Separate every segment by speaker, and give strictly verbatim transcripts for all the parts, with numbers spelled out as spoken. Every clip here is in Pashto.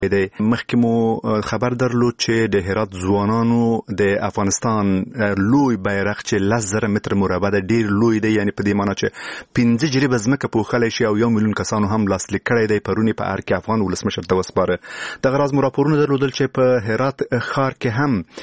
Speaker 1: دی. مخکې مو خبر درلود چې د هرات ځوانانو د افغانستان لوی بیرغ چې لس زره متر مربع د ډیر لوی دی، یعنی په دې معنی چې پنځه جریبه ځمکه پوښلی شي او یو میلیون کسانو هم لاسلیک کړی دی. پرونی په ارګ کې افغان ولسمشر ته وسپاره. دغه راز مو راپورونه درلودل چې په هرات ښار کې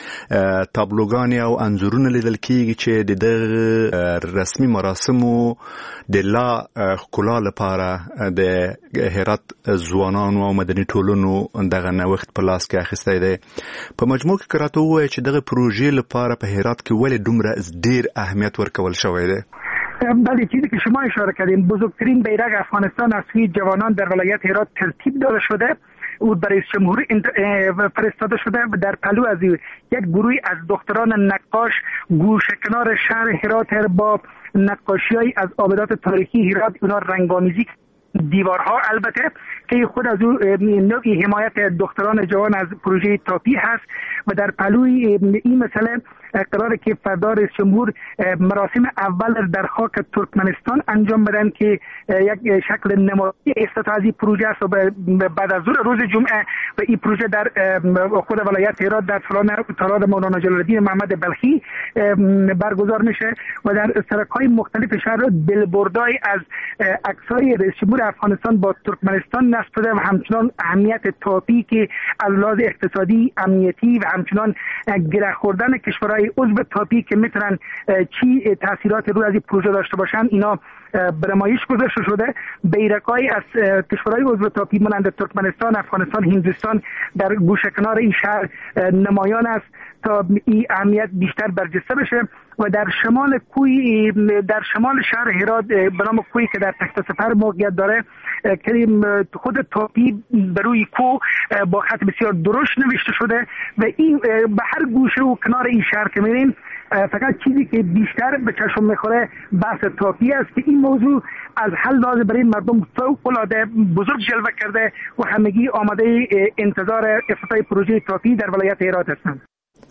Speaker 1: هم تابلوګانې او انځورونه لیدل کیږي چې د دغه رسمي مراسمو د لا ښکلا لپاره د هرات ځوانانو او مدني ټولنو دغه نوښت په لاس کې اخیستی دی. په مجموع کې که راته ووایي چې دغه پروژې لپاره په هرات کې ولې دومره ډیر اهمیت ورکول شوی دی؟
Speaker 2: بله، چیزی که شما اشاره کردین، بزرگترین بیرغ افغانستان از سوی جوانان در ولایت هرات ترتیب داده شده او برای جمهوری فرستاده شده و در پلو از یک گروهی از دختران نقاش گوشه کنار شهر هرات با نقاشی‌های از آبدات تاریخی هرات اونا رنگامیزی دیوارها، البته که خود از او نوعی حمایت دختران جوان از پروژه تاپی هست و در پلوی این مسئله قراره که فردا رئیس جمهور مراسم اول در خاک ترکمنستان انجام بدن که یک شکل نمایی افتتاحی پروژه است و بعد از روز جمعه و این پروژه در خود ولایت هرات در سالن تالار مولانا جلال الدین محمد بلخی برگزار میشه و در سرک‌های مختلف شهر بلبوردهای از عکس‌های رئیس جمهور افغانستان با ترکمنستان نصب شده و همچنان اهمیت تاپی که از لحاظ اقتصادی، امنیتی و همچنان گره خوردن کشورهای عضو تاپی که میتونن چی تاثیرات روی از این پروژه داشته باشن اینا به نمایش گذاشته شده. بیرق‌های از کشورهای عضو تاپی مانند ترکمنستان، افغانستان، هندوستان در گوشه کنار این شهر نمایان است تا این اهمیت بیشتر برجسته بشه و در شمال کوی در شمال شهر هرات به نام کوی که در تخت سپر موقعیت داره کریم خود تاپی بر روی کو با خط بسیار درشت نوشته شده و این به هر گوشه و کنار این شهر که میرین فقط چیزی که بیشتر به چشم میخوره بحث تاپی است که این موضوع از حل لازم برای مردم فوق‌العاده بزرگ جلوه کرده و همگی آماده انتظار افتتاح پروژه تاپی در ولایت هرات هستند.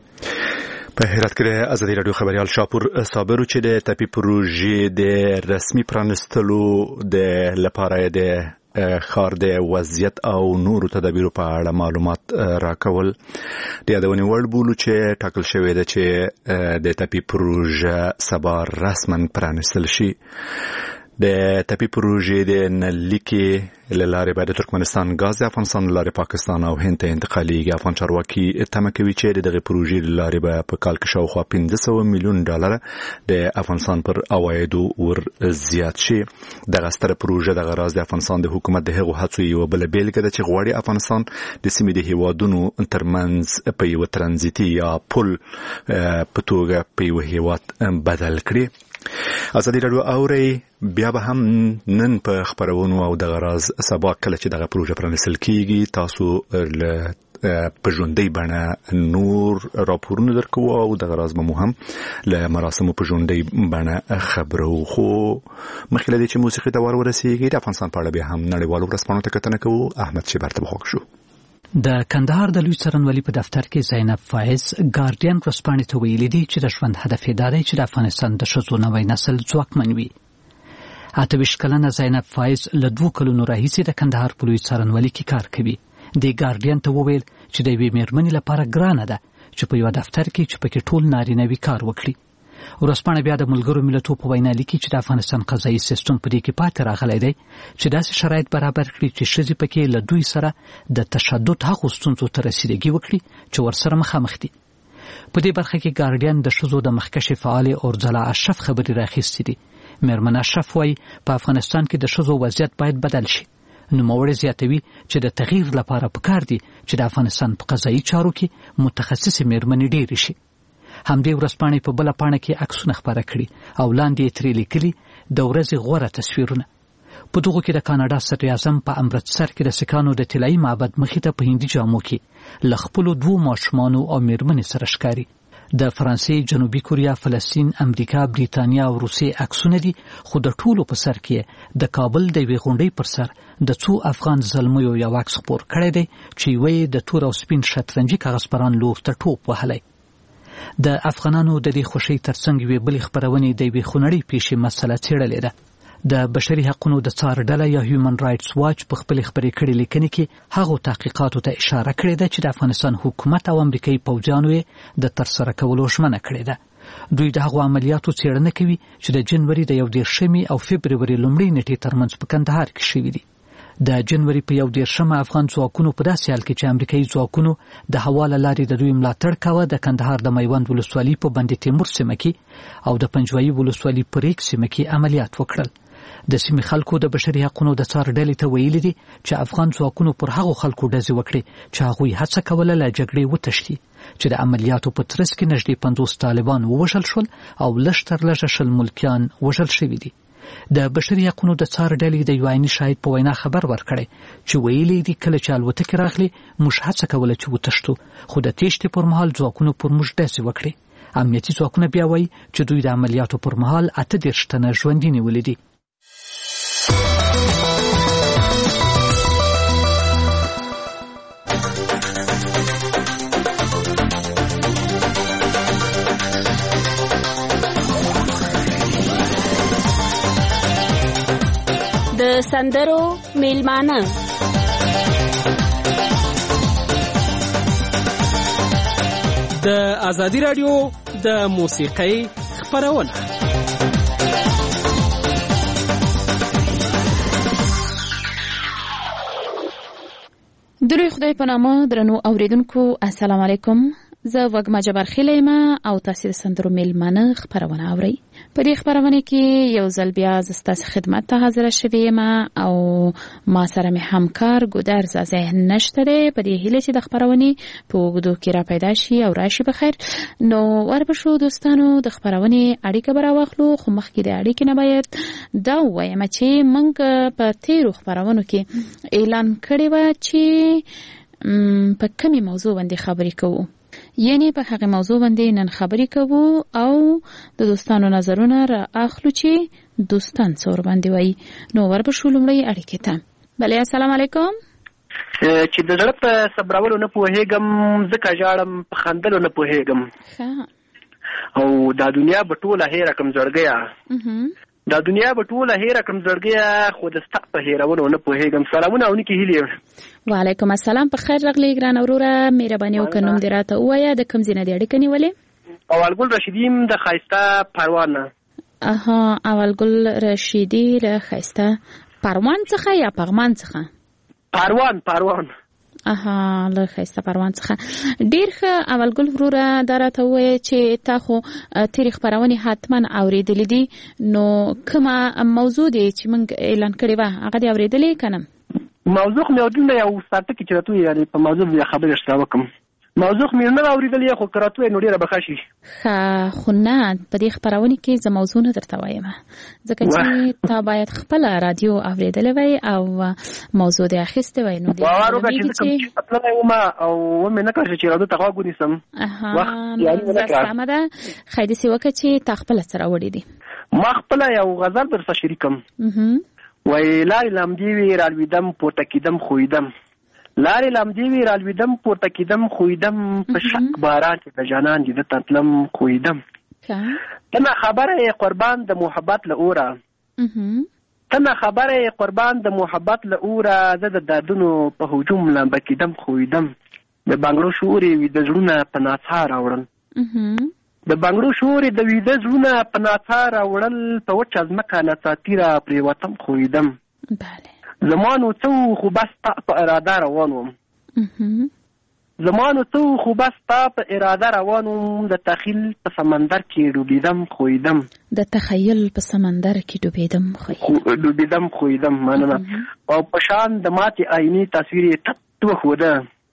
Speaker 1: په هرات کې د ازادي راډیو خبريال شاپور صابرو چې د تاپی پروژې د رسمي پرانستلو د لپاره د ښار د وضعیت او نورو تدابیرو په اړه معلومات راکول. د یادونې وړ بولو چې ټاکل شوی ده چې د تاپی پروژه سبا رسما پرانستل شي. د تاپی پروژې د نلیکې له لارې به د ترکمنستان غاز افغانستان له لارې پاکستان او هند ته انتقالیږي. افغان چارواکي تمه کوي چې د دغه پروژې له لارې به په کال کې شاوخوا پنځه سوه میلیون ډالر د افغانستان پر عوایدو ور زیات شي. دغه ستره پروژه دغه راز د افغانستان د حکومت د هغو هڅو یوه بله بیلګه ده چې غواړي افغانستان د سیمې د هیوادونو ترمنځ په یوه ترانزیتي یا پل په توګه په یوه هیواد بدل کړي. ازادي راډیو اوري بیا به هم نن په خبرونو او دغه راز سبا کله چې دغه پروژه پرانستل کیږي تاسو له په ژوندۍ بڼه نور راپورونه درکو او دغه راز به مو هم له مراسمو په ژوندۍ بڼه خبرو. خو مخکې له دې چې موسیقي ته ور ورسیږي د افغانستان په اړه بیا هم نړیوالو ورځپاڼو ته کتنه کوو. احمد شیبر ته خوښ شو.
Speaker 3: د کندهار د لوی څارنوالي په دفتر کې زینب فایز ګارډین ورځپاڼې ته ویلي دي چې د ژوند هدف یې دا دی چې د افغانستان د ښځو نوی نسل ځواکمن وي. اته ویشت کلنه زینب فایز له دوه کلونو راهیسې د کندهار په لوی څارنوالي کې کار کوي. د ګارډین ته وویل چې د یوې میرمنې لپاره ګرانه ده چې په یوه دفتر کې چې پکې ټول نارینه وي کار وکړي. ورځپاڼه بیا د ملګرو ملتونو په وینا لیکي چې د افغانستان قضایي سیستم په دې کې پاتې راغلی دی چې داسې شرایط برابر کړي چې ښځې پکې له دوی سره د تشدد هغو ستونزو ته رسیدګي وکړي چې ورسره مخامخ دي. په دې برخه کې ګارډین د ښځو د مخکښې فعالې اورځلا اشرف خبرې راخیستې دي. میرمن اشرف وایي په افغانستان کې د ښځو وضعیت باید بدل شي. نوموړی زیاتوي چې د تغییر لپاره پکار دي چې د افغانستان په قضایي چارو کې متخصصې میرمنې ډېرې شي. همدې ورځپاڼې په بله پاڼه کې عکسونه خپاره کړي او لاندې یې ترې لیکلي د ورځې غوره تصویرونه. په دغو کې د کاناډا صدر اعظم په امرتسر کې د سکانو د طلایي معبد مخې ته په هندي جامو کې له خپلو دوو ماشومانو او میرمنې سره ښکاري. د فرانسې، جنوبي کوریا، فلسطین، امریکا، بریتانیا او روسیې عکسونه دي، خو د ټولو په سر کې د کابل د یوې غونډۍ پر سر د څو افغان زلمیو یو عکس خپور کړی دی چې یوه یې د تور او سپین شطرنجي کاغذ پران لور ته ټوپ وهلی. د افغانانو د دې خوښۍ ترڅنګ یوې بلې خپرونې د یوې خونړۍ پیښې مسله څېړلې ده. د بشري حقوقو د څار ډله یا هیومن رائټس واچ په خپل خبرې کړي لیکنې کې هغه تحقیقاتو ته اشاره کړې ده چې د افغانستان حکومت او امریکایي پوځیانو یې د ترسره کولو ژمنه کړې ده. دوی د هغو عملیاتو څېړنه کوي چې د جنوري د یو دېرشمې او فبروري لومړۍ نیټې ترمنځ په کندهار کې شوي دي. د جنوري په یو دېرشمه افغان ځواکونو په داسې حال کې چې امریکایي ځواکونو د هوا له لارې د دوی ملاتړ کاوه د کندهار د میوند ولسوالي په بند تیمور سیمه کې او د پنجوایي ولسوالي په ریګ سیمه کې عملیات وکړل. د سیمې خلکو د بشري حقوقو د څار ډلې ته ویلي دي چې افغان ځواکونو پر هغو خلکو ډزې وکړې چې هغوی هڅه کوله له جګړې وتښتي چې د عملیاتو په ترڅ کې نږدې پنځوس طالبان ووژل شول او لږ تر لږه شل ملکیان وژل شوي دي. د بشري حقوقو د څار ډلې د یو عیني شاهد په وینا خبر ورکړی چې ویلي دي کله چې الوتکې راغلي موږ هڅه کوله چې وتښتو خو د تېښتې پر مهال ځواکونو پر موږ ډزې وکړې. امنیتي ځواکونه بیا وایي چې دوی د عملیاتو پر مهال اته دېرش تنه ژوندي نیولي دي.
Speaker 4: د سندرو میلمانه
Speaker 5: د ازادي رادیو د موسیقۍ خپرونه.
Speaker 6: دروي خدای په نامه درنو اوریدونکو السلام علیکم. زه وګما جبر خلیمه او تاسو د سندرو میلمانه خبرونه اورئ. په دې خبرونه کې یو ځل بیا ستاسو خدمت ته حاضر شوم او ما سره مې همکار ګودر ذهن نشته دی. په دې هیله چې د خبرونه په وګړو کې را پیدا شي او راشي بخیر. نو ورپښو دوستانو د خبرونه اړیکه براوخلو خو مخکې د اړیکې نه باید دا وایم چې موږ په تیرو خبرونو کې اعلان کړی و چې په کومه موضوع باندې خبرې کوو، یعنی په هغه موضوع باندې نن خبرې کوو او د دوستانو نظرونه را اخلو چې دوستان څور باندې وایي. نو ورپښو لومړی اړیکې ته. بله السلام علیکم.
Speaker 7: چې د زړه په صبرولو نه پوهېږم ځکه ژاړم په خندلو نه پوهېږم او دا دنیا به ټوله هېره کړم زړګیه دا دنیا به ټوله هېره کړم زړګیه خو د ستا په هېرولو نه پوهېږم. سلامونه او نیکې هیلې.
Speaker 6: وعلیکم السلام. په خیر راغلی ګران وروره. مهرباني وکړه نوم دې راته ووایه، د کوم ځای نه دې اړیکه نیولې؟
Speaker 7: اولګل رشیدي یم د ښایسته پروان نه.
Speaker 6: اها اولګل رشیدي له ښایسته پروان څخه یا پغمان څخه؟
Speaker 7: پروان پروان
Speaker 6: اها له ښایسته پروان څخه. ډېر ښه اولګل وروره دا راته ووایه چې تا خو تېرې خپرونې حتما اورېدلې دي، نو کومه موضوع دی چې موږ اعلان کړې وه هغه دې اورېدلې که نه؟
Speaker 7: موضوع خو مې اورېدلې یو ساعته کې چې راته ووایي یعنې په موضوع بیا خبرې ورسره وکړم. موضوع خو مې نه اورېدلې خو که راته ووایي نو ډېره به ښه شي.
Speaker 6: ښه خو نه په دې خپرونې کې زه موضوع نه درته وایم ځکه چې تا باید خپله رادیو اورېدلې وای او موضوع دې اخیستې وای. نو
Speaker 7: باور وکړه چې زه کوم چې تللی وم او ومې نه کړه چې رادیو ته غوږ ونیسم.
Speaker 6: اها سمه ده. ښه داسې وکړه چې تا خپله څه راوړي دي.
Speaker 7: ما خپله یو غزل درسره شریکم. وایي لارې لامدې وې رالوېدم پورته کېدم خویدم، لارې لامدې وې رالوېدم پورته کېدم خویدم، په شک باران چې د جانان دې ده تتلم خویدم. ته نه خبره یې قربان د محبت له اوره، ته نه خبره یې قربان د محبت له اوره، زه د دردونو په هجوم لمبه کېدم خویدم. د بنګړو شور یې ویده زړونه په ناڅا راوړل، د بنګړو شور یې د ویده زړونه په ناڅا راوړل، په وچه ځمکه ناڅاپي را پرېوتم خویدم. زما نو څه خو بس ستا په اراده روان وم، زما نو څه خو بس ستا په اراده روان وم، د تخیل په سمندر کې ډوبېدم خویدم.
Speaker 6: د تخیل په سمندر کې ډوبېدم خویدم
Speaker 7: ډوبېدم خویدم مننه. او په شان د ماتې آینې تصویر یې تت وښوده،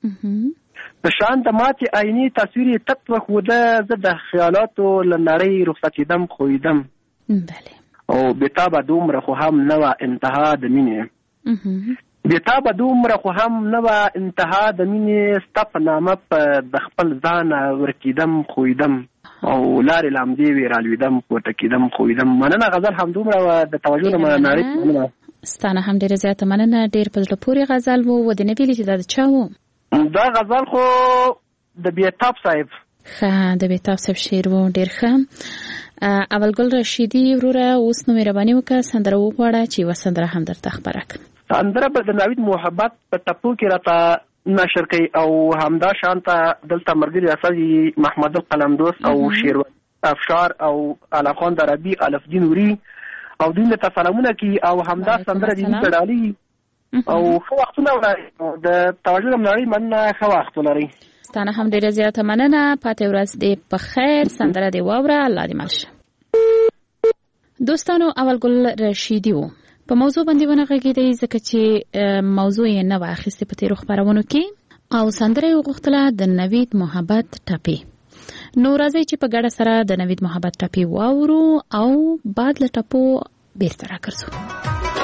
Speaker 7: په شان د ماتې آینې تصویر یې تت وښوده، زه د خیالاتو له نړۍ رخصتېدم خویدم. او بېتابه دومره خو هم نه وه انتها د مینې، بېتابه دومره خو هم نه وه انتها د مینې، ستا په نامه په د خپل ځانه ورکېدم خویدم. او لارې لامدې وې رالوېدم پورته کېدم خویدم. مننه غزل همدومره وه د توجه نه نړۍ مننه.
Speaker 6: ستا نه هم ډېره زیاته مننه. ډېر په زړه پورې غزل و. و دې نه ویلي چې دا د چا و؟
Speaker 7: دا غزل خو د بېتاب صاحب
Speaker 6: ښه د بیتاب صاحب شعر و ډېر ښه. اول ګل رشیدي وروره اوس نو مهرباني وکړه سندره وغواړه چې یوه سندره هم درته خپره کړم.
Speaker 7: سندره به د ناوید محبت په ټپو کې راته نشر کوي او همدا شانته دلته ملګري استاد محمد القلمدوس او شیروان افشار او علي خان دربی الفدین نوري او دوی له تسلامونه کوي او همدا سندره دې تړالي او خو وختونه ولري د توجه ملاري مننه خو وخت ولري.
Speaker 6: ستانه هم ډیره زیاته مننه. پاتې ورځ دې په خیر. سندره دې واوره. الله دې مل شه. دوستانو اول ګل رشیدي و په موضوع باندې ونه غږېدی ځکه چې موضوع یې نه وه اخیستې په تېرو خپرونو کې او سندره یې وغوښتله د نوید محبت ټپې. نو راځئ چې په ګډه سره د نوید محبت ټپې واورو او بعد له ټپو بیرته راګرځو.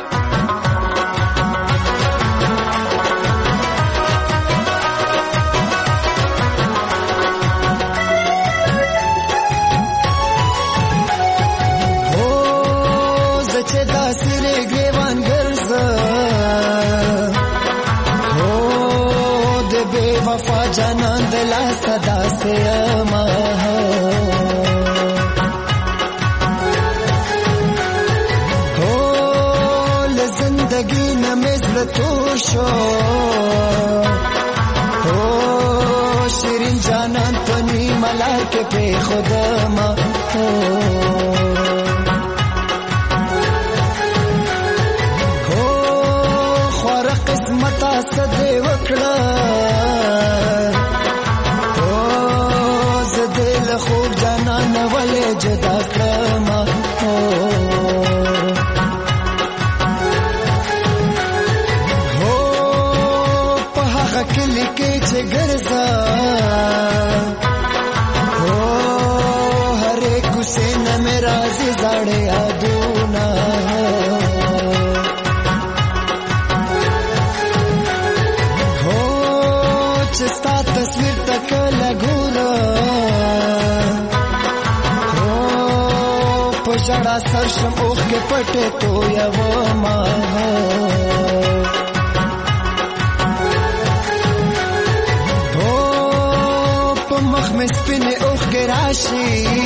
Speaker 8: वफा जानान दिला सदा से अमा हो जिंदगी न मिसल तोशो हो शिरीन जानान तनी मला के पे खुदमा हो हो ख्वार किस्मता सदे वकड़ा خوب جانان ولې جدا کړم هو هو په هغه کلی کې چې ګرځا هو هر کوڅه نه مې راځي زړې یادونه هو چې ستا تصویر تک لګورم जड़ा सरशम ओख के पटे तो या वो माँ हो पमख में स्पिने ओख के राशि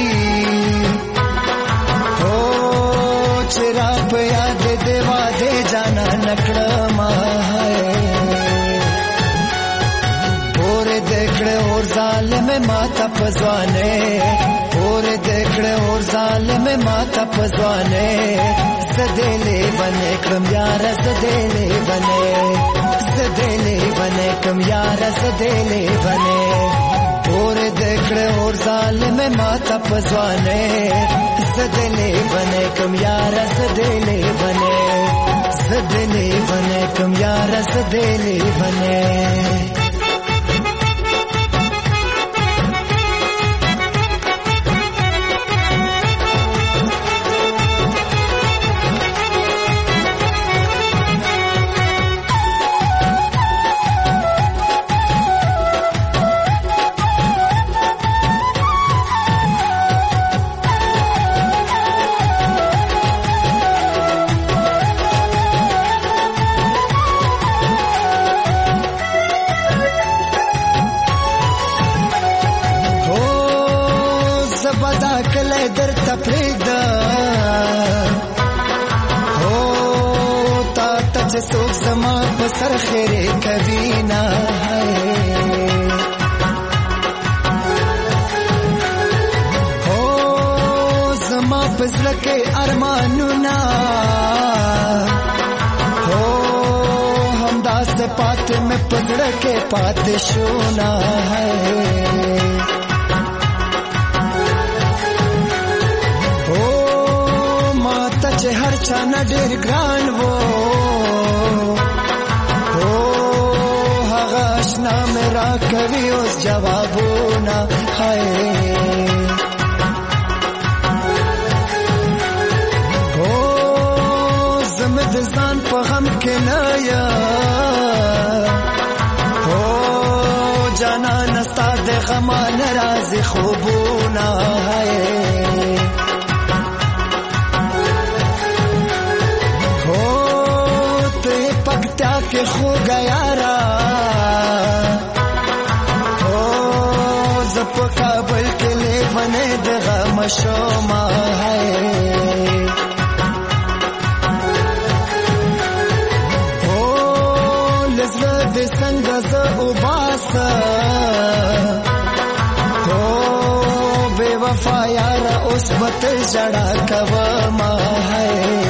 Speaker 8: हो चिरा पे याद देवा दे जाना नकड़ा माँ पूरे देखड़े और जाल में माता पजवाने पूरे देखड़े और जाल में माता पजवाने सदेले बने कम यार सदेले बने सदेले बने कम यार सदेले बने पूरे देखड़े और जाल में माता पजवाने सदेले बने कम यार सदेले बने सदेले बने कम यार सदेले बने در تفریدا हो تا تچ سوک زما پسر خیره کبھی نہ हो زما پسر کے ارمانو نا हो हम दास पात में पकड़ के पात शोना है हर छाना डेर ग्रान वो हो हगाशना मेरा कभी उस जवाबो ना है हो जमदजान पर हम के नया हो जाना नस्ता दे गमा नाराज खूबो ना है के खो गया रा हो जब कब ماشوما ہے او لزړه دې څنګه ز وباسه او بے وفا یار اوس بت جڑا کوما ہے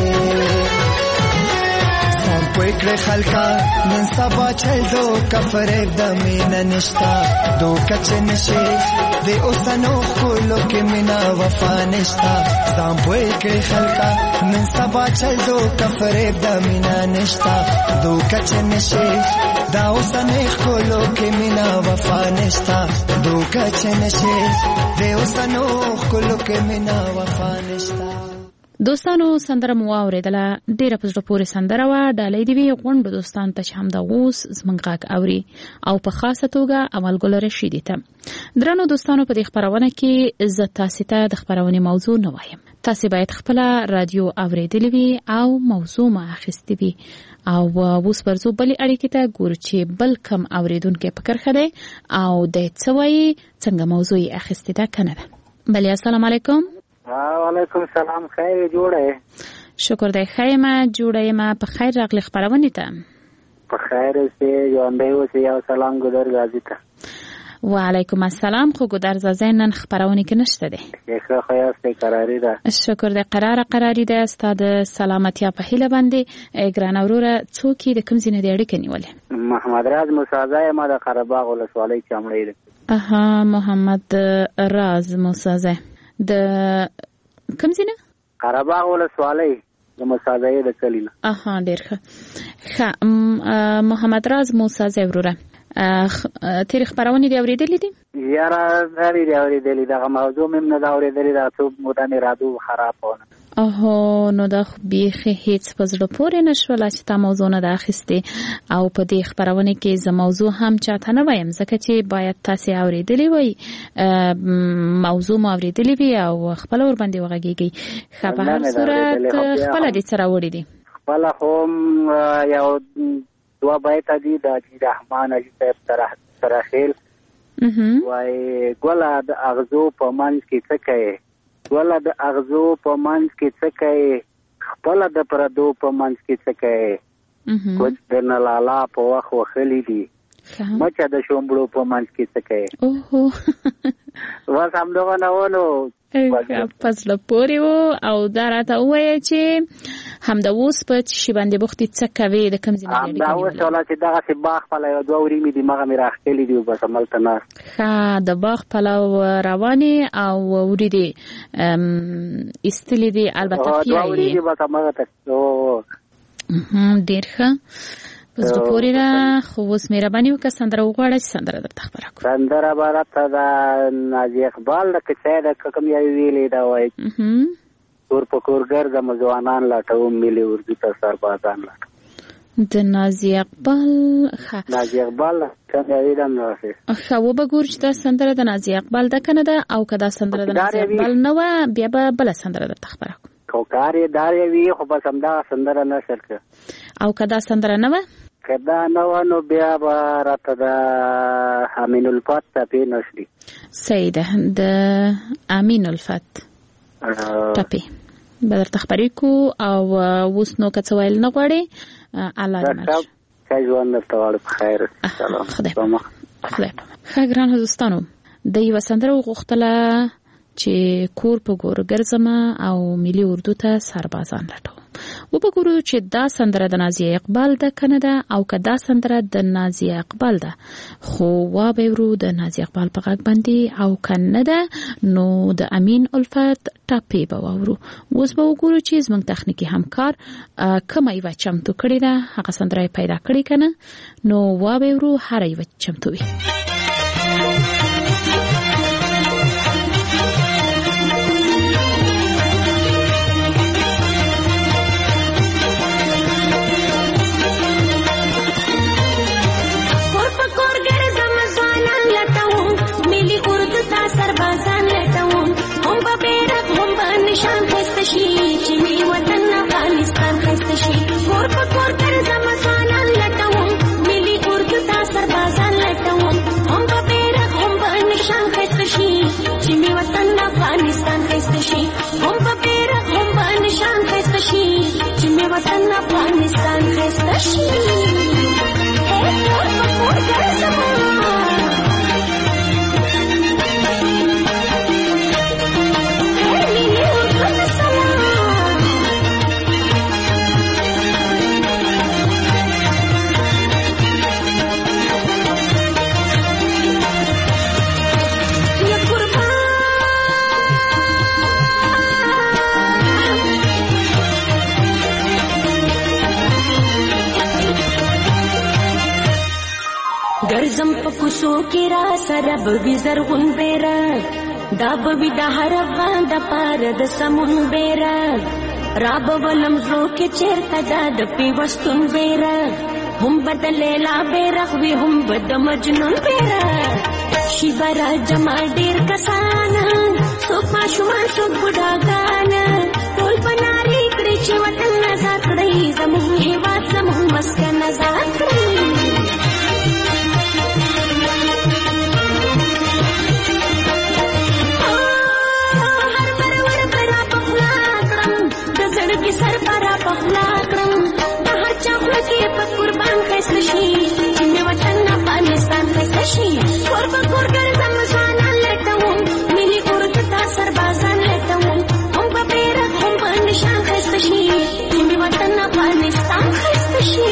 Speaker 8: کوئی خلکا نن سبا چل دو کفر د مینا نشتا دو کچ نشي د اوسنو خلو کې مینا وفا نشتا سام کوئی کړي خلکا نن سبا چل دو کفر د مینا نشتا دو کچ نشي دا اوسنو خلو کې مینا وفا نشتا دو کچ نشي د اوسنو خلو کې مینا وفا نشتا.
Speaker 6: دوستانو سندره مو اوریدله ډیره په زړه پورې سندره وه. ډالۍ دې وي غونډو دوستانو ته چې همدا اوس زموږ غږ اوري او په خاصه توګه عملګل رشیدي ته. درنو دوستانو په دې خپرونه کې زه تاسې ته د خپرونې موضوع نه وایم. تاسې باید خپله رادیو اوریدلې وي او موضوع مو اخیستې وي او اوس ورځو بلې اړیکې ته ګورو چې بل کم اوریدونکی په کرښه دی او دی څه وایي څنګه موضوع یې اخیستې ده که نه ده. بلې السلام علیکم.
Speaker 9: وعلیکم السلام. خیر جوړه
Speaker 6: شکر دی ښه یم جوړه یم په خیر راغلی خپرونې ته.
Speaker 9: په خیر اوسې ژوندی اوسې. یو سلام ګودر غازي ته.
Speaker 6: وعلیکم السلام. خو ګودر غازي نن خپرونې کې نشته دی.
Speaker 9: ښه خو یاستې قراري ده.
Speaker 6: شکر دی قراره قراري ده. ستا د سلامتیا په هیله باندې ګرانه وروره څوک یې د کوم ځای نه دې اړیکه نیولې؟
Speaker 9: محمد راز موسازی یم د قره باغ ولسوالۍ چمړی ده.
Speaker 6: اها محمد راز موسازی د کوم ځای نه؟
Speaker 9: قره باغ ولسوالۍ د موسازی د کلي نه.
Speaker 6: اها ډېر ښه. ښه محمد راز موسازی وروره تېرې خپرونې دې اورېدلې دي؟
Speaker 9: یاره لرې دې اورېدلې. دغه موضوع مې هم نه ده اورېدلې. دا څو موده مې راډیو خراب ونه.
Speaker 6: اوهو نو دا خو بیخي هیڅ په زړه پورې نه شوله چې تا موضوع نه ده اخیستې او په دې خپرونې کې زه موضوع هم چاته نه وایم ځکه چې باید تاسې اورېدلې وئ موضوع مو اورېدلې وي او خپله ورباندې وغږېږئ. ښه په هر صورت خپله دې څه راوړي دي؟
Speaker 9: خپله خو یو دوه بیته دي د حاجي رحمان حاجي صاحب سراخیل وایي ګله د اغزو په منځ کې څه کوې ګله د اغزو په منځ کې څه کوې خپله د پردو په منځ کې څه کوې کوچ د نلالا په وخت وښلي دي مچه د شومبړو په منځ کې څه کوې. بس همدغه نه و نو
Speaker 6: په زړه پورې و او دا راته ووایه چې همدا اوس په شي باندې بوختې څه کوې د کوم ځای نه
Speaker 9: همدا اوس ولا چې دغسې باغ پله یو دوه ورې مې دماغه مې راښکلي دي بس هملته ناست.
Speaker 6: ښه د باغ پلو روانې او ورې دې ایستلې دي البته
Speaker 9: دوه ورې دي بس همغه ته.
Speaker 6: ډېر ښه په زړه پورې ده. خو اوس مهرباني وکړه سندره وغواړه چې سندره درته خپره کړو.
Speaker 9: سندره به راته د نازي اقبال د کیسې د کوم یوې ویلې ده وایي کور په کور ګرځم ځوانان لټوم ملي اردو ته سربازان لټوم.
Speaker 6: د نازي اقبال ښه
Speaker 9: نازي اقبال کوم یوې ده نو
Speaker 6: ښه وبګورو چې دا سندره د نازي اقبال ده که نه ده او که دا سندره د نازي اقبال نه وه بیا به بله سندره درته خپره کړو.
Speaker 9: خو کار یې دار یې وي خو بس همدغه سندره نشر کړه.
Speaker 6: او که دا سندره نه وه
Speaker 9: که دا نه وه نو بیا به راته د امین الفت ټپې نشري.
Speaker 6: صحیح ده د امین الفت ټپې به درته خپرې کړو. او اوس نو که څه ویل نه غواړې الله دې مل شي.
Speaker 9: ښه ژوند درته غواړو په خیر.
Speaker 6: خدای په مخ. ښه ګرانو دوستانو د یوه سندره وغوښتله چې کور په کور ګرځمه او ملي اردو ته سربازان لټوم. وبګورو چې دا سندره د نازي اقبال ده که نه ده او که دا سندره د نازي اقبال ده خو وابورو د نازي اقبال په غږ باندې او که نه ده نو د امین الفت ټاپې به واورو. اوس به وګورو چې زموږ تخنیکي همکار کومه یوه چمتو کړې ده هغه سندره یې پیدا کړې که نه نو وابورو هره یوه چمتو وي.
Speaker 10: شان خسته شي چې می وطن افغانستان خسته شي کور په کور ګرځم ځوانان لټوم ملي اردو ته سربازان لټوم هم په بیرغ هم په نشان کوسو کې را سره به زرغون بیرغ دا به د هر افغان د پاره د سمون بیرغ را به ولم زړه کې چیرته دا د پیوستون بیرغ هم به د لیلا بیرغ وي هم به د مجنون بیرغ شي به را جمع ډېر کسان څوک ماشومان څوک بوډاګان ټول به نارې کړي چې وطن ازاد کړئ زموږ هېواد زموږ مسکن ازاد کړئ کی سر پرا پخلا کرم د هر چا خو کې په قربان خسته شي چې مې وطن افغانستان خسته شي کور په کور ګرځم ځوانان لټوم ملي اورت تا سربازان لټوم هم په بیرغ هم په نشان خسته شي چې مې وطن افغانستان خسته شي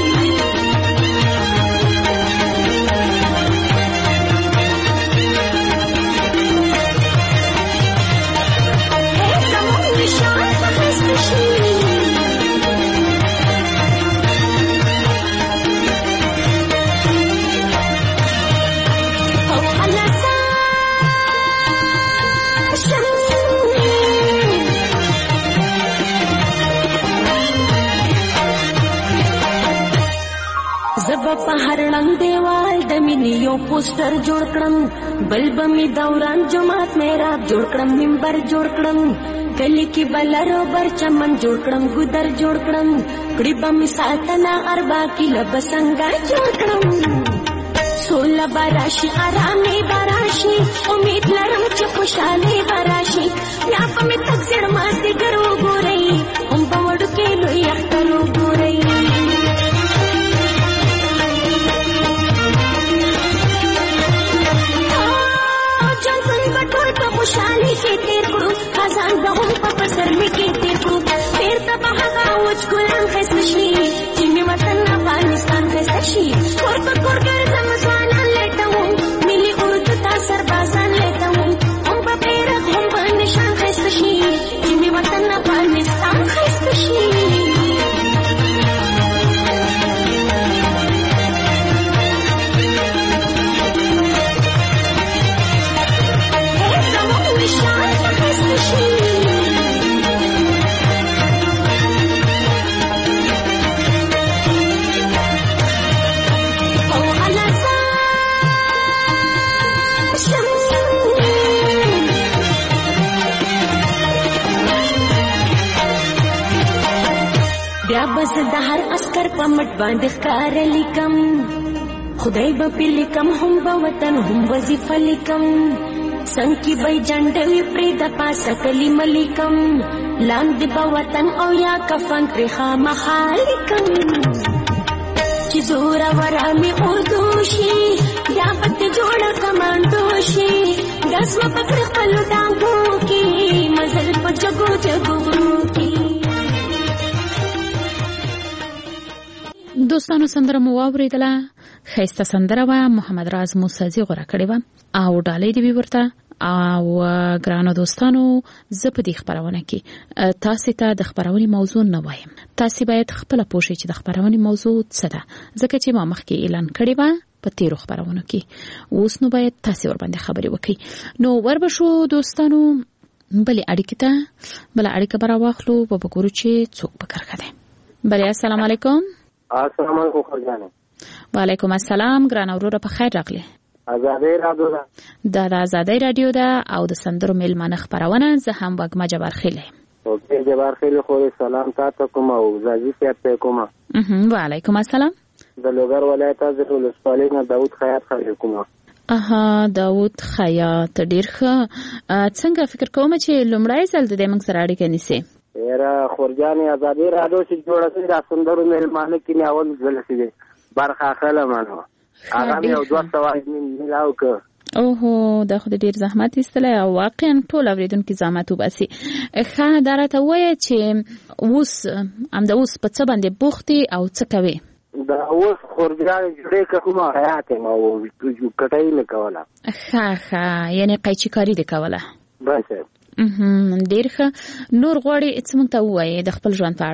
Speaker 10: په هر رنګ دیوال د مینې یو پوسټر جوړ کړم بل به مې دوران جماعت محراب جوړ کړم منبر جوړ کړم کلی کې بلرو بر چمن جوړ کړم ګودر جوړ کړم کړي به مې ساتنه اربا کې لب څنګه جوړ کړم سوله براشي آرامي براشي امید لرم چې خوشحالي براشي یا په مې تکسر ماسته ګرو ګورئ هم په وړو کې لوی اختر وګورئ خوشحالی کې تیر کړو خزان به هم په پسر مې کې تیر کړو بیرته به هغه وچ ګلان ښایسته شي چې مې وطن افغانستان ښایسته شي کور په کور ګرځم ځوانان لټوم ملي اردو ته سربازان لټوم هم په بیرغ هم په نشان ښایسته شي چې مې وطن افغانستان ښایسته شي بس د هر عسكر په مټ باندې ښکار لیکم خدای به په لیکم هم به وطن هم وظیفه لیکم څنګه کې به جنډوي پرې د پاسه کلمه لیکم لاندې به وطن او یا کفن پرې خامخا لیکم چې زوره ورا مې اردو شي یا پته جوړه کمانډو شي داسمه پکړ خپل ډانګو کې مزل په جګو جګو کې
Speaker 6: دوستانو سندره مو واوریدله ښایسته سندره وه محمد راز موسیزي غوره کړې وه او ډالۍ دې وي ورته او ګرانو دوستانو زه په دې خپرونه کې تاسې ته د خپرونې موضوع نه وایم تاسې باید خپله پوه شئ چې د خپرونې موضوع څه ده ځکه چې ما مخکې اعلان کړې وه په تیرو خپرونو کې اوس نو باید تاسې ورباندې خبرې وکړئ نو وربشو دوستانو بلې اړیکې ته بله اړیکه به راواخلو په به ګورو چې څوک په کرښه دی بلې السلام علیکم
Speaker 11: السلام علیکم خرجانه
Speaker 6: وعلیکم السلام ګران اوروره په خیر راغلی
Speaker 11: ازادي رادیو ده
Speaker 6: دا د ازادي رادیو ده او د سندرو میلمانه خبرونه زه هم وګما جبار خیل
Speaker 11: اوکې جبار خیل خو سلام تاسو کوم او زاجي سیاست کوم
Speaker 6: وعلیکم السلام
Speaker 11: د لوګر ولایت از ولسوالۍ نه داوود خیاط خبر کوم
Speaker 6: اها داوود خیاط ډیر ښه څنګه فکر کوم چې لومړی ځل د دې موږ سره اړیکه نیسي
Speaker 11: یاره خورجانې ازادي رادیو چې جوړه شوې د سندرو میلمانه کې نه اول ځل شي برخه خاله مانو هغه یو دوه سوه میلاو که
Speaker 6: اوهو دا خو ډیر زحمت ایستلی او واقعا ټول اوریدونکي زحمت وباسي ښه دا راته ووایه چې اوس همدا اوس په څه باندې بوختې او څه کوې
Speaker 11: دا اوس خورجانې جوړې که کومه حیات یم او کټۍ مې کوله
Speaker 6: ښه ښه یعنې قیچي کاري دې کوله
Speaker 11: بس
Speaker 6: ډېر ښه نور غواړې څه موږ ته ووایې د خپل ژوند په اړه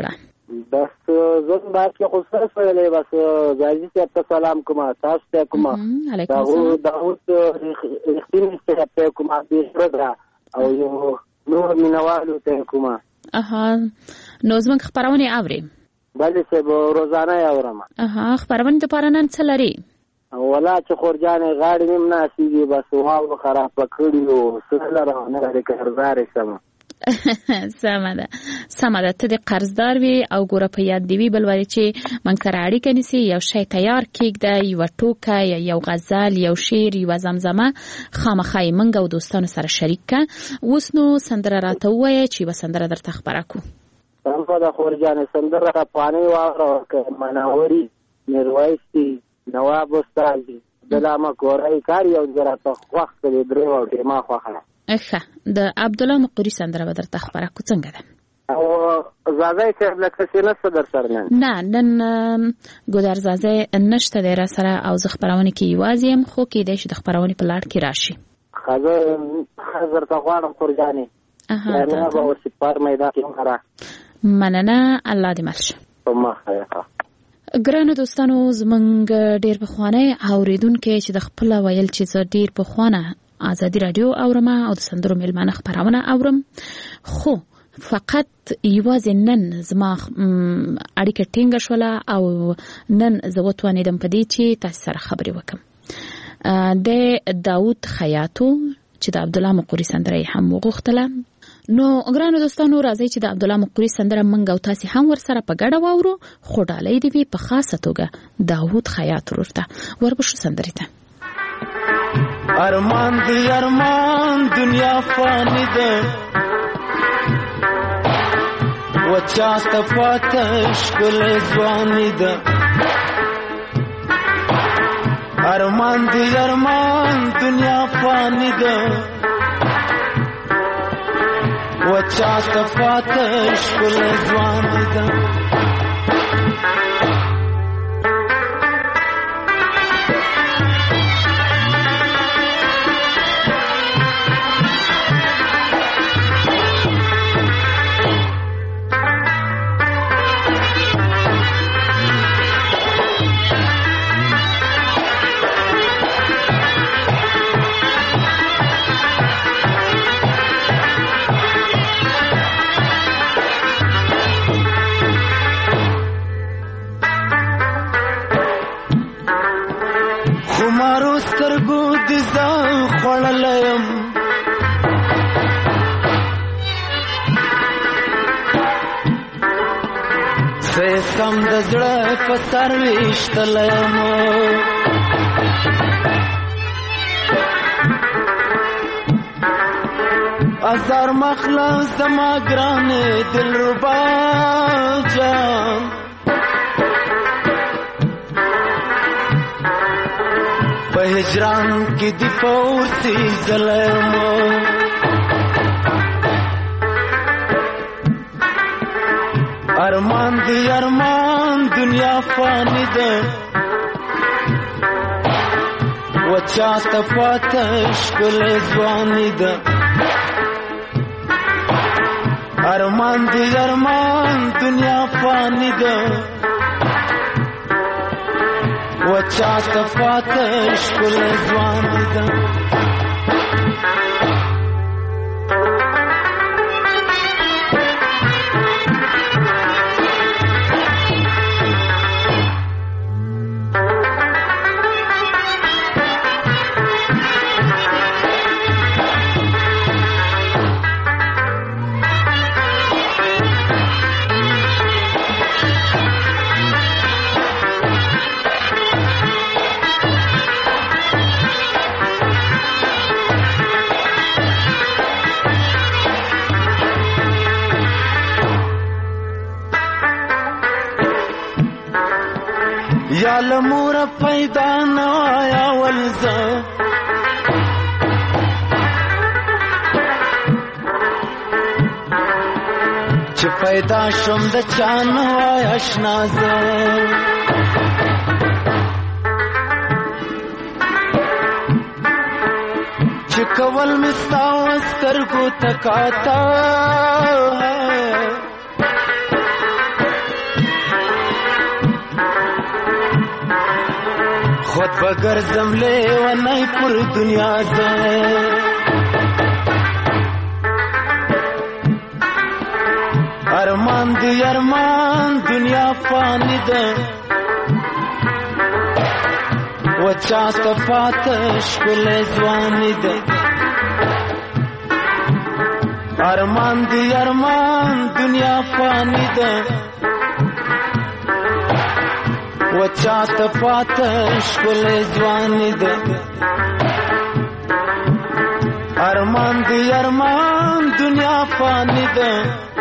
Speaker 11: بس زه باید کې خصوص ویلې بس غازی صاحب ته سلام کوم تاسو ته کوم
Speaker 6: علیکم السلام
Speaker 11: داوود رښتینی صاحب ته کوم دې او یو نور مینوالو ته کوم
Speaker 6: اها نو زموږ خبرونه اوري
Speaker 11: بلې څه روزانه اورم
Speaker 6: اها خبرونه د پرانن څه لري
Speaker 11: ولا چې خورجانې غاړې نیم ناسیږي بس واو خراب کړی او سره روانه لري قرضدار سم
Speaker 6: سمه ده سمه ده ته د قرضدار وي او ګوره په یاد دی وي بل وایي چې موږ سره اړیکه نیسي یو شی تیار کېږده یوه ټوکه یا یو غزل یو شعر یوه زمزمه خامخا یې موږ او دوستانو سره شریک کړه اوس نو سندره راته ووایه چې یوه سندره درته خپره کړو
Speaker 11: سمه ده خورجانې سندره پانې واوره که مناوري میرویس نواب استاد دی دلامه کورای کار یو جراته خوښ کړي درې وړي ما خوښه
Speaker 6: اخه د عبدالله مقری سندره به درته خبره کو څنګه ده
Speaker 11: او زازای چې لکه څنګه صدر سره
Speaker 6: نه نن ګودر زازای نشته د را سره او ز خبرونه کې یوازې خو کې د ش د خبرونه په لاړ کې راشي
Speaker 11: خزر خزر ته غواړم خورجانې
Speaker 6: اها
Speaker 11: نه به ورسې پر میدان کې مرا
Speaker 6: مننه الله دې مرشه
Speaker 11: په مخه
Speaker 6: ګرانو دوستانو زمونږ ډېر پخوانی اوریدونکي چې د خپل ویل چې زه ډېر پخوانه آزادي رادیو اورم او د سندرو میلمانه خبرونه اورم خو فقط یوازې نن زما اړیکه ټینګه شوله او نن زه وتوانېدم په دې چې تاسو سره خبرې وکړم د داود خیاطو چې د عبدالله مقری سندره هم وغوښتله نو ګرانو دوستانو راځي چې د عبدالله مقری سندره منګ او تاسو هم ورسره په ګډه واورو خو ډالۍ دی وی په خاصه توګه داود خیاط ورته وربشو سندرې ته
Speaker 8: ارمان دی ارمان دنیا فانی ده و چاته پاتش کل ځواني ده ارمان دی ارمان دنیا فانی ده و چاته پاتش کل ځواني ده خمارو سترګو د ځان خوړلم زه سم د زړه په سر ویشتلم ازار مخلا زما ګرانې دلربا جان په هجران کې دی پورسي ظلم ارمان دی ارمان دنیا فانی ده و چاته پاتش کل ځواني ده ارمان دی ارمان دنیا فانی ده و چاته پاتش کل ځواني ده یا لمور پیدا نایا ولزا چې پیدا شم د چانو آشنا زه چې کول مستا سترګو تکاتا ود بگرزم لیونی پر دنیا زه ارمان دی ارمان دنیا فانی ده و چاته پاتش کل ځواني ده ارمان دی ارمان دنیا فانی ده و چاته پاتش کل ځواني ده ارمان دی ارمان دنیا فانی ده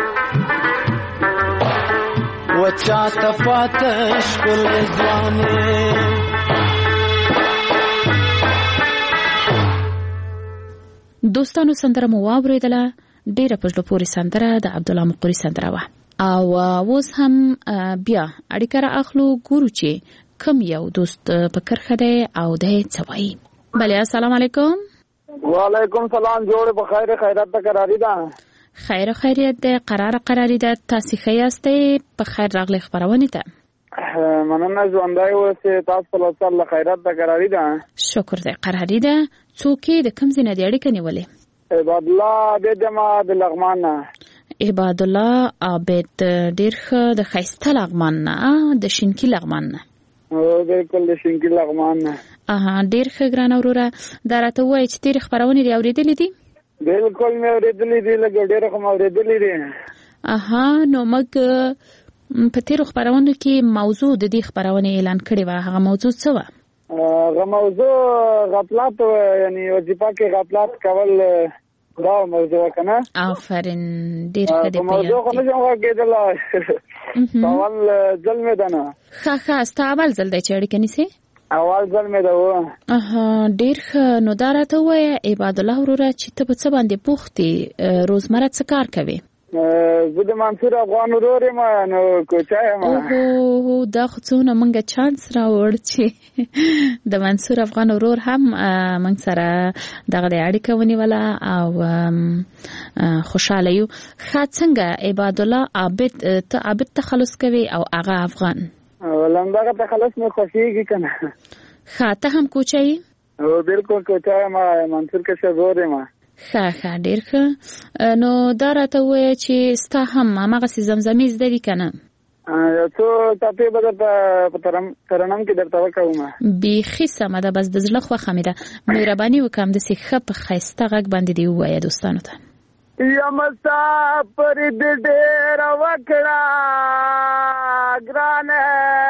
Speaker 8: و چاته پاتش کل ځواني
Speaker 6: دوستانو سندره مو واوریدله ډیره په زړه پورې سندره د عبدالله مقری سندره وه او اوس هم بیا اړیکه را اخلو ګورو چې کوم یو دوست په کرښه دی او دی څه وایي. بله السلام علیکم.
Speaker 12: وعلیکم سلام. جوړ په خیر خیرات ته قراری ده.
Speaker 6: خیر خیریت ده قرار قراری ده. تاسو ښه یاستئ؟ په خیر راغلی خپرونې ته.
Speaker 12: مننه ژوندی اوسئ. تاسو په لاسه خیرات ته قراری ده.
Speaker 6: شکر دی قراری ده. څوک د کوم ځای نه دی اړیکه نیولې؟
Speaker 12: عباد الله عابد ما د لغمان نه.
Speaker 6: عباد الله عابد ډېر ښه د ښایسته لغمان نه د شینکي لغمان نه.
Speaker 12: بالکل د شینکي لغمان نه.
Speaker 6: اها ډېر ښه ګرانه وروره دا راته ووایه چې تېرې خپرونې دې اورېدلې دي؟
Speaker 12: بالکل مې اورېدلې دي لږ ډېره خو مې اورېدلې دي.
Speaker 6: اها نو موږ په تېرو خپرونو کې موضوع د دې خپرونې اعلان کړې وه. هغه موضوع څه وه؟
Speaker 12: هغه موضوع غفلت یعنی وظیفه کې غفلت کول دا موضوع کنه.
Speaker 6: آفرین ډېر ښه دی.
Speaker 12: موضوع خو نشم غږېدلی اول ځل مې ده نه.
Speaker 6: ښه ښه ستا اول ځل دی چې اړیکه نیسې؟
Speaker 12: اول ځل مې ده و.
Speaker 6: اها ډېر ښه. نو دا راته ووایه عباد الله وروره چې ته په څه باندې بوخت یې؟ روزمره څه کار کوې؟
Speaker 12: زه د منصور افغان ورور یم نو کوچا یم.
Speaker 6: اوهو دا خو څونه موږ چانس راوړ چې د منصور افغان ورور هم موږ سره دغه د اړیکه ونیوله او خوشحاله یو. ښه څنګه عباد الله عابد ته عابد تخلص کوي او هغه افغان؟
Speaker 12: همدغه تخلص مې خوښېږي که نه.
Speaker 6: ښه ته هم کوچه یې؟
Speaker 12: بالکل کوچا یم منصور کشر ورور یم.
Speaker 6: ښه ښه ډېر ښه. نو دا راته ووایه چې ستا هم هماغسې زمزمې زده دي که نه؟
Speaker 12: یو څو ټاپې به درته په ترنم کې درته وکوم.
Speaker 6: بیخي سمه ده. بس د زړه خوښه مې ده. مهرباني وکړه همداسې ښه په ښایسته غږ باندې دې ووایه دوستانو ته.
Speaker 12: یم مسافر دې ډېره وکړه ګرانه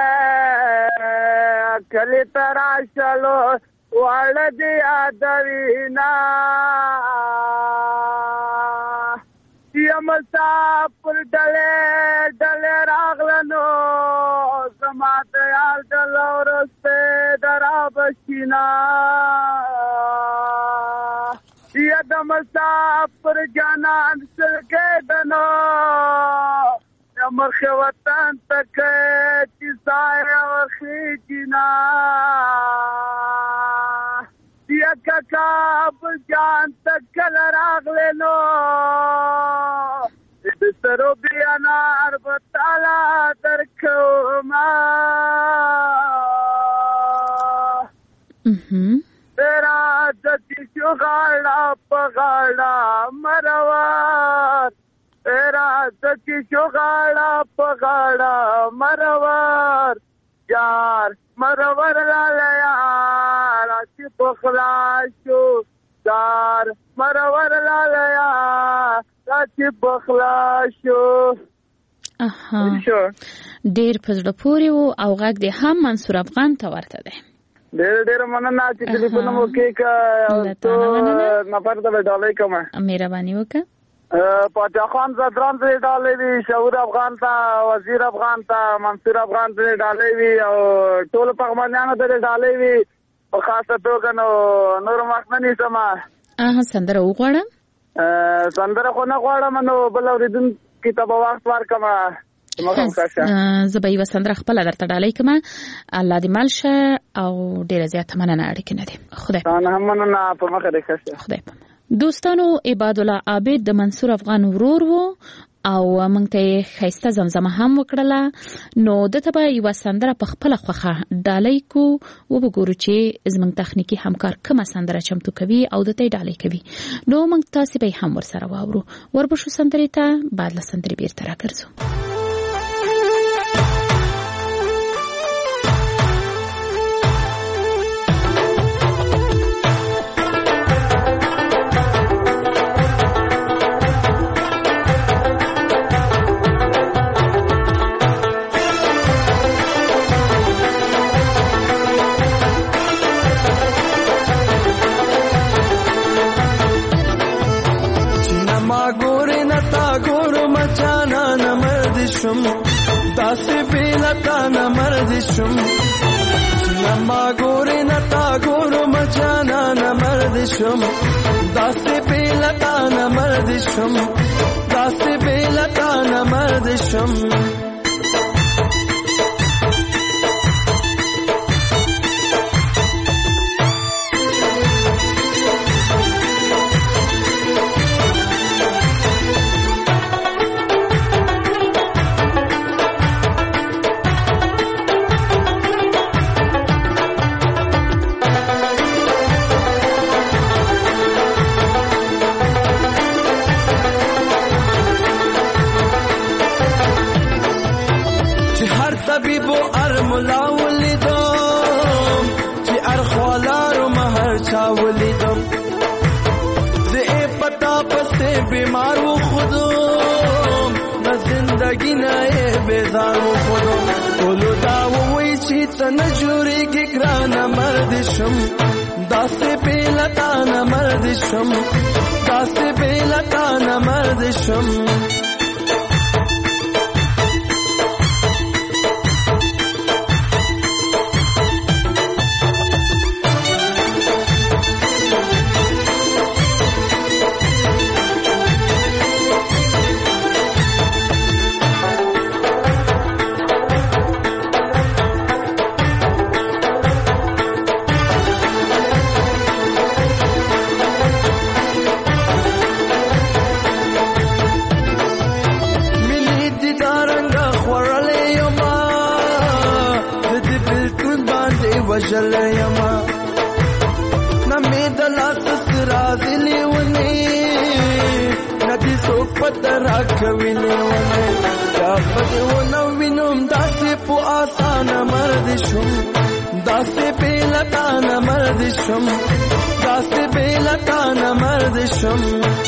Speaker 12: کلي ته راشلو واړه دې یادوینا یم مسافر ډلې ډلې راغلنو زما د یار ډله ورسته درا بشینا یا د مسافر جانان سرګېدنو مخ وطن تک چې سایه وخیجنا یا کاکاب جان تک راغله نو د سرو بیا نار بتالا درکوما تیرا دتی شو غاړه په غاړه مروار تیرا دتی شو غاړه په غاړه مروار یار مرور لالیا راتی بخلاشو یار مرور لالیا راتی بخلاشو.
Speaker 6: اها ډېر په زړه پورې و او غږ دې هم منصور افغان ته ورته دی.
Speaker 12: ډېر ډېر مننه چې ټلیفون مو کې کا تو نفر ته ډالۍ کوم.
Speaker 6: مهرباني وکړه.
Speaker 12: پاچا خان زدران ته ډالۍ وی شعور افغان ته وزیر افغان ته منصور افغان ته ډالۍ وی او ټول پغمانانو ته ډالۍ وی په خاصه توګه نو نور مخننی سما.
Speaker 6: اه سندره وغواړم.
Speaker 12: سندره خو نه غواړم نو بل اوریدون کتاب وخت ورکم.
Speaker 6: زه به یوه سندره خپله درته ډالۍ کوم. الله دې مل شه او ډېره زیاته مننه. اړیکې نه دي. خدای
Speaker 12: تانه هم مننه په مخه دې ښه شه.
Speaker 6: خدای په دوستانو عباد الله عابد د منصور افغان ورور و او موږ ته ښایسته زمزمه هم وکړله. نو دته به یوه سندره په خپله خوښه ډالۍ کو، وبګورو چې زموږ تخنیکي همکار کومه سندره چمتو کوي او دته یې ډالۍ کوي. نو موږ تاسې به یې هم ورسره واورو. وربشو سندرې ته بعد له سندرې بیرته راګرځو.
Speaker 13: داسې بیلتا نه مرد شم، لما ګورې نتا ګورو مجانا نه مرد شم، داسې بیلتا نه مرد شم، داسې بیلتا نه مرد شم. طبيبو ارملا ولیدم چې ارخوالارو مهر چا ولیدم، زه پتا پسته بیمار و خودم، نه زندگی نه بیزار و خودم، ټولو دا ووی چې ته نه جوړېږي ګرانه مرد شم، داسې بېلتا نه مرد شم، داسې بېلتا نه مرد شم. وجل یما نمی دلات سرازلی ونی ندی سوک پترا کویلی ونی یا پتی ونو وینم داسی پو آسان مرد شم، داسی بیلتان مرد شم، داسی بیلتان مرد شم.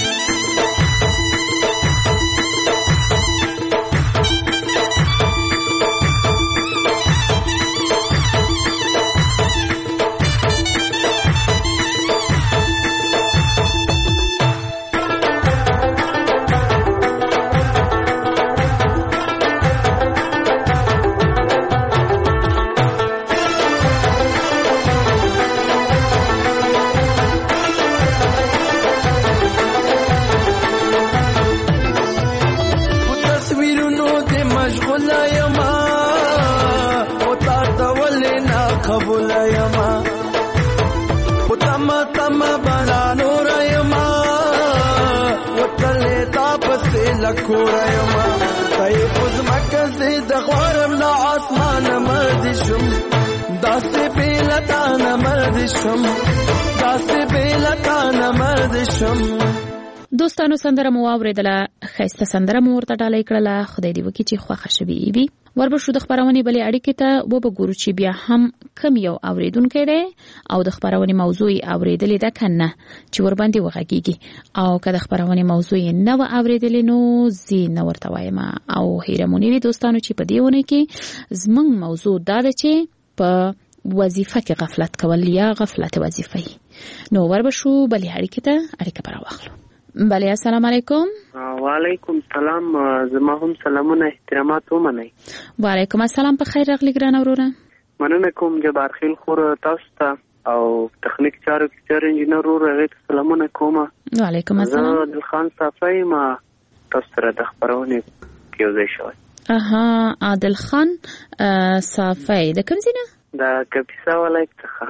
Speaker 13: لکورایما تای پوز مکه د غوارم لا اسمان مرد شم، داسې بیلتان مرد شم، داسې بیلتان مرد شم.
Speaker 6: دوستانو سندره مو واوریدله، ښایسته سندره مو ورته ډالۍ کړله. خدای دې وکړي چې خوښه شوې وي. وربشو د خپرونې بلې اړیکې ته وبګورو چې بیا هم کم یو اوریدونکی دی او د خپرونې موضوع یې اورېدلې ده که نه، چې ورباندې وغږېږي، او که د خپرونې موضوع یې نه وه اورېدلې نو زه نه ورته وایم. او هیرمونې وي دوستانو چې په دې اونۍ کې زموږ موضوع دا ده چې په وظیفه کې غفلت کول یا غفلت وظیفه. نو وربشو بلې اړیکې ته اړیکه به راواخلو. بله السلام علیکم.
Speaker 7: وعلیکم سلام. زما هم سلامونه احترامات ومنئ.
Speaker 6: وعلیکم السلام. په خیر راغلی ګرانه وروره.
Speaker 7: مننه کوم جبار خیل خور تاسو ته او تخنیک چارو کې چار انجینر وروره هغې ته سلامونه کوم.
Speaker 6: وعلیکم السلام.
Speaker 7: زه عادلخان صافی ما تاسو سره د خپرونې کې یوځای شوی.
Speaker 6: اها عادلخان صافی د کوم ځای نه؟
Speaker 7: د کاپیسا ولایت څخه.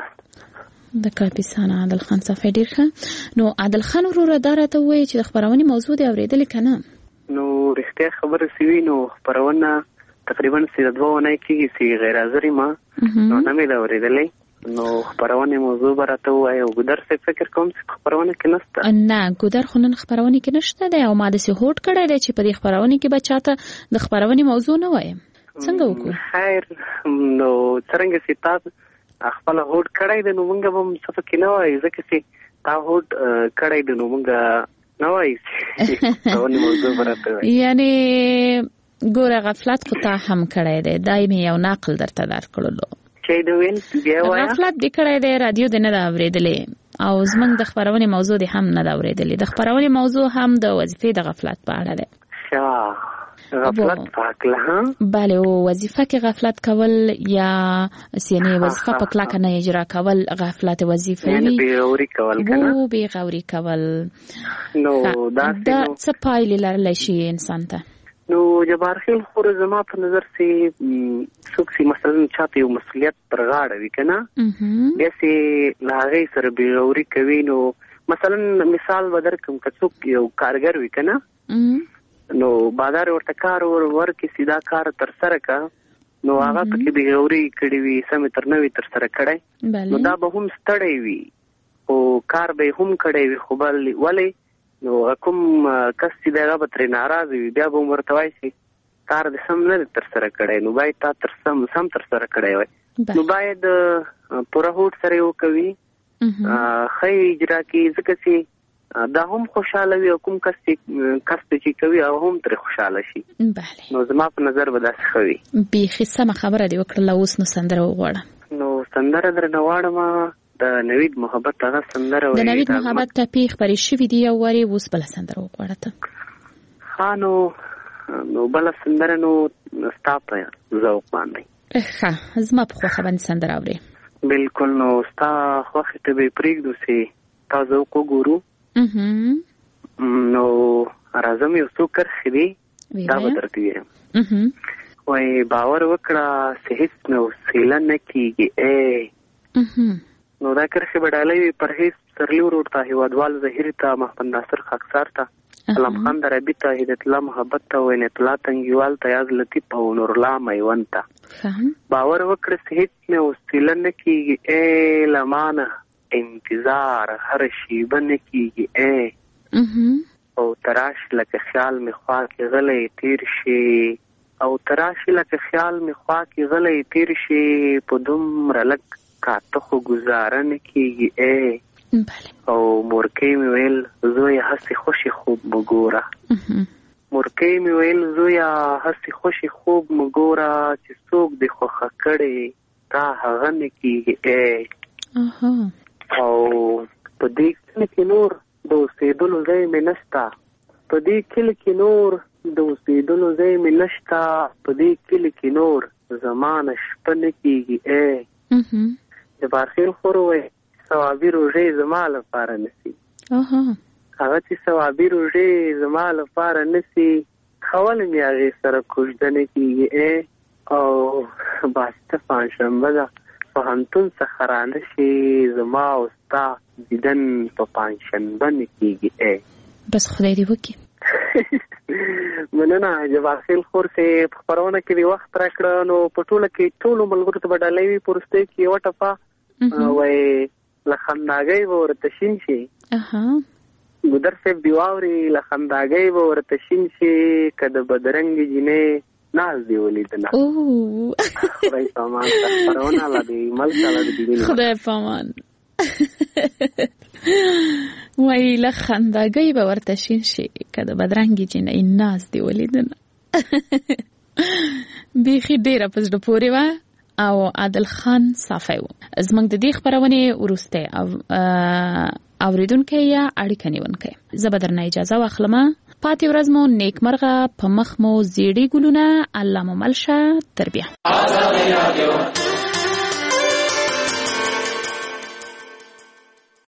Speaker 6: د کاپیسا نه عادلخان صافی ډېر ښه. نو عادلخان وروره دا راته ووایي چې د خپرونې موضوع دې اورېدلې که نه؟
Speaker 7: نو رښتیا خبره سوي نو خپرونه تقریبا سې دوه ونې کېږي چې غیر حاضر ما نو نه مې دا اورېدلی نو خپرونه موضوع به راته ووایي او ګودر صاحب فکر کوم چې خپرونه کې نشته
Speaker 6: نه ګودر خو نن خپرونه کې نشته دی او ما داسې هوډ کړی دی چې په دې خپرونه کې به چاته د خپرونې موضوع نه وایم څنګه وکړو
Speaker 7: خیر نو څرنګه چې تا خپل هوډ کړی دی نو موږ به هم څه پکې نه وایو ځکه چې تا هوډ کړی دی نو موږ نه وایو چې خپرونې موضوع به راته وایي
Speaker 6: یعنې ګوره غفلت خو تا هم کړی دی دا مې یو نقل درته درکړلو
Speaker 7: چې د وین بیا وایه
Speaker 6: غفلت دې کړی دی رادیو دې نه ده اورېدلې او زموږ د خپرونې موضوع دې هم نه ده اورېدلې د خپرونې موضوع هم د وظیفې د غفلت په اړه ده
Speaker 7: غفلت پاکله
Speaker 6: بله او وظیفه کې غفلت کول یا یعنی وظیفه په کلکه نه اجرا کول غفلت وظیفه
Speaker 7: یعنی بېغوري کول کنه
Speaker 6: وو بېغوري کول
Speaker 7: نو دا
Speaker 6: څه پایلې لرلی شي انسان ته
Speaker 7: نو جبار خیل خو زما په نظر سي څوک سي مثلا چاته یو مسؤلیت پر غاړه وي کنه بیا سي لاغې سره بېغوري کوي نو مثلا مثال بدر کوم که څوک یو کارګر وي کنه نو بازار ورته کار ور ورکې سیدا کار تر سره کا نو هغه پکې بېغوري کړي وي سم تر نه وي تر سره کړی نو دا به هم ستړی وي او کار به هم کړی وي خو بل ولې نو کوم کس چې دغه به ترې ناراض وي بیا به ورته وایي چې کار دې سم نه تر سره کړی نو باید تا تر سم سم تر سره کړی وای نو باید پوره هوډ سره یې وکوي ښه اجرا کړي ځکه چې دا هم خوشحاله وي او کوم کس چې کوي او هم ترې خوشحاله شي نو زما په نظر به داسې ښه وي
Speaker 6: بیخي سمه خبره دې وکړله اوس نو سندره وغواړه
Speaker 7: نو سندره درنه غواړم د نوید محبت هغه سندره
Speaker 6: د نوید محبت ټپې خپرې شوي دي یو وارې اوس بله سندره وغواړه ته
Speaker 7: ښه نو نو بله سندره نو ستا په ذوق باندې
Speaker 6: ښه زما په خوښه باندې سندره اورې
Speaker 7: بلکل نو ستا خوښې ته به یې پرېږدو چې تا ذوق وګورو نو راځم یو څو کرښې دي دا به درته ویم وایي باور وکړه چې هېڅ مې وسیله نه کېږي ای نو دا کرښې به ډالۍ وي پرهیز سرلي ورور ته هېوادوال ظهیر ته محمد ناصر خاکسار ته علم خان دربي ته هدایت الله محبت ته وینت الله تنګیوال ته یاز لطیف او نور الله میوند ته باور وکړه چې هېڅ مې وسیله نه کېږي ای لمانه انتظار هر شیبه نه کېږي ای او تراش لکه خیال مې خوا کې غلی تیر شي او تراش لکه خیال مې خوا کې غلی تیر شي په دومره لږ کاته خو ګزاره نه کېږي ای او مورکۍ مې ویل زویه هسې خوشې خوب مه ګوره مورکۍ مې ویل زویه هسې خوشې خوب مه ګوره چې څوک دې خوښه کړې تا هغه نه کېږي ای او په دې کلي کې نور د اوسېدلو ځای مې نشته په دې کلي کې نور د اوسېدلو ځای مې نشته په دې کلي کې نور زمانه شپه نه کېږي ای جبار خیل خور وایي ثوابي روژې زما لپاره نسي هغه چې ثوابي روژې زما لپاره نسي خول مې هغې سره کوژده نه کېږي ای او باسته پنجشنبه ده پوهنتون څخه رانه شي زما او ستا دیدن په پنجشنبه نه کېږي ای
Speaker 6: بس خدای دې وکړي
Speaker 7: مننه جبار خیل خور چې په خپرونه کې دې وخت راکړه نو په ټوله کې ټولو ملګرو ته به ډالۍ وي په وروستۍ کې یوه ټپه وایي له خنداګۍ به ورته شین شي ګودر صاحب دې واوري له خنداګۍ به ورته شین شي که د بدرنګې جینۍ ناز دی ولیدنه خدای پامان خپرونه لا دی ملک لا دی
Speaker 6: خدای پامان وای له خنداګۍ به ورته شین شي که د بدرنګې جینۍ ناز دی ولیدنه بیخي ډېره په زړه پورې وه او عادل خان صافی و زموږ د دې خپرونې وروستی اورېدونکی یا اړیکه نیونکی زه به درنه اجازه واخلم پاتې ورځ مو نیکمرغه په مخ مو زیړې ګلونه الله مو مل شه تر بیا